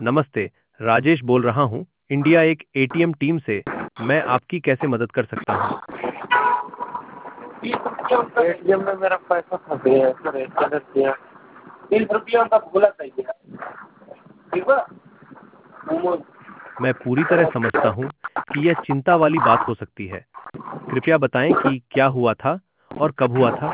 नमस्ते, राजेश बोल रहा हूँ, इंडिया एक एटीएम टीम से। मैं आपकी कैसे मदद कर सकता हूँ? एटीएम में मेरा पैसा फंस गया है सर, स्कैनर किया 30 रुपया का भूला चाहिए। ठीक है। मैं पूरी तरह समझता हूँ कि यह चिंता वाली बात हो सकती है। कृपया बताएं कि क्या हुआ था और कब हुआ था?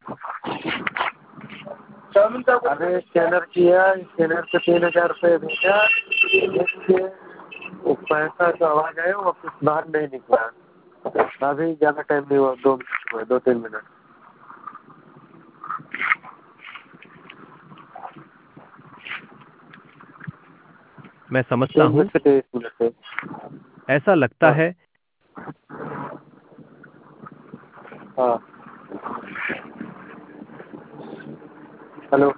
अरे स्कैनर किया, स्कैनर पे 3000 रुपये भेजा, उसके वो पैसा जो आवाज आया वो वापस बाहर नहीं निकला। अभी ज़्यादा टाइम नहीं हुआ, 2 मिनट हुए, 2-3 मिनट। मैं समझता 3 हूँ, मिनट से 23 मिनट से। ऐसा लगता हाँ है। हाँ। हेलो।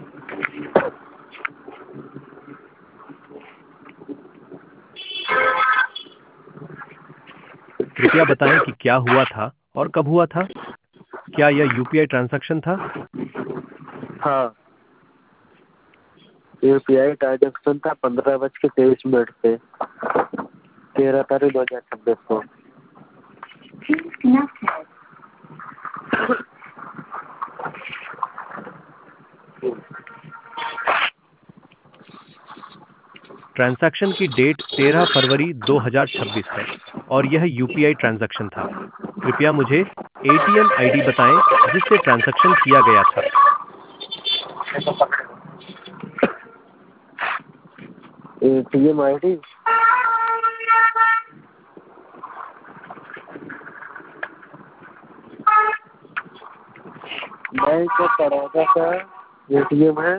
कृपया बताएं कि क्या हुआ था और कब हुआ था? क्या यह यूपीआई ट्रांजैक्शन था? हाँ, यूपीआई ट्रांजेक्शन था 15:23 पे, 13 तारीख 2026 को। ट्रांजैक्शन की डेट 13 फरवरी 2026 है और यह यूपीआई ट्रांजैक्शन था। कृपया मुझे एटीएम आईडी बताएं जिससे ट्रांजैक्शन किया गया था। एटीएम आईडी बैंक का बड़ौदा का एटीएम है।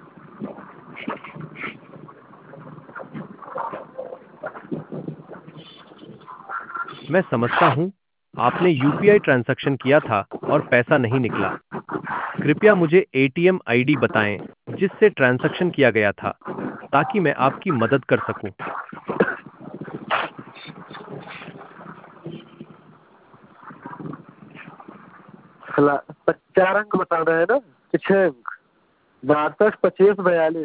मैं समझता हूं, आपने यूपीआई ट्रांजैक्शन किया था और पैसा नहीं निकला। कृपया मुझे एटीएम आईडी बताएं जिससे ट्रांजैक्शन किया गया था ताकि मैं आपकी मदद कर सकूं। खिला 4 अंक बता रहे हैं ना कि 6 अंक? 62 25 42।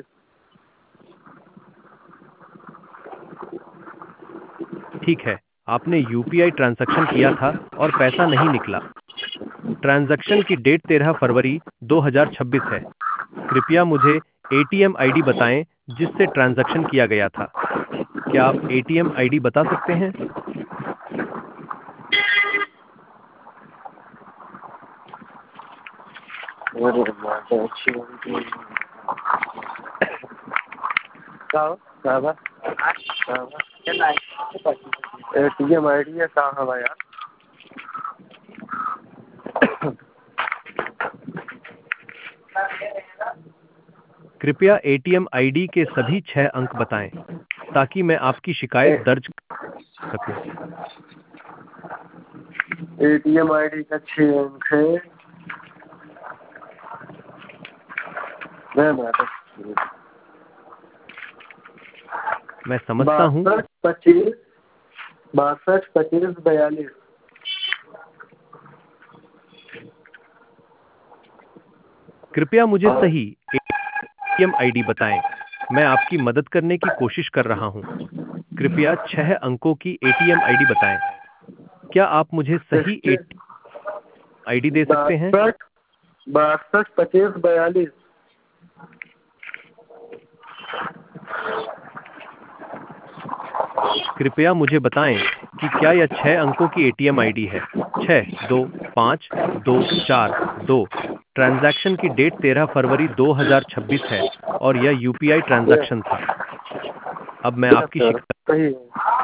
ठीक है, आपने यूपीआई ट्रांजैक्शन किया था और पैसा नहीं निकला। ट्रांजैक्शन की डेट 13 फरवरी 2026 है। कृपया मुझे एटीएम आईडी बताएं जिससे ट्रांजैक्शन किया गया था। क्या आप एटीएम आईडी बता सकते हैं? अरे माता अच्छी होगी। एटीएम आईडी है कहाँ है यार? कृपया एटीएम आईडी के सभी 6 अंक बताएं ताकि मैं आपकी शिकायत दर्ज कर सकूं। एटीएम आईडी का 6 अंक है। मैं समझता हूं, 62 25 कृपया मुझे हाँ। सही एटीएम आईडी बताएं। मैं आपकी मदद करने की कोशिश कर रहा हूं। कृपया 6 अंकों की एटीएम आईडी बताएं। क्या आप मुझे सही एटीएम आईडी दे सकते हैं? 62 25 42। कृपया मुझे बताएं कि क्या यह 6 अंकों की एटीएम आईडी है। 625242। ट्रांजैक्शन की डेट 13 फरवरी 2026 है और यह यूपीआई ट्रांजैक्शन था। अब मैं आपकी सर शिकायत। सही है।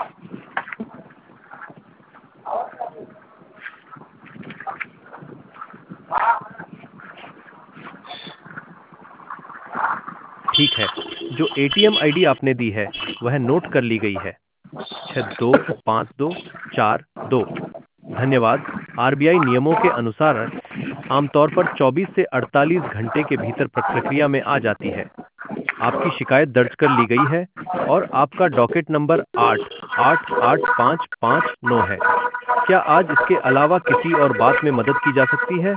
ठीक है, जो एटीएम आईडी आपने दी है वह नोट कर ली गई है। 625242। धन्यवाद। आरबीआई नियमों के अनुसार आमतौर पर 24 से 48 घंटे के भीतर प्रक्रिया में आ जाती है। आपकी शिकायत दर्ज कर ली गई है और आपका डॉकेट नंबर 888559 है। क्या आज इसके अलावा किसी और बात में मदद की जा सकती है?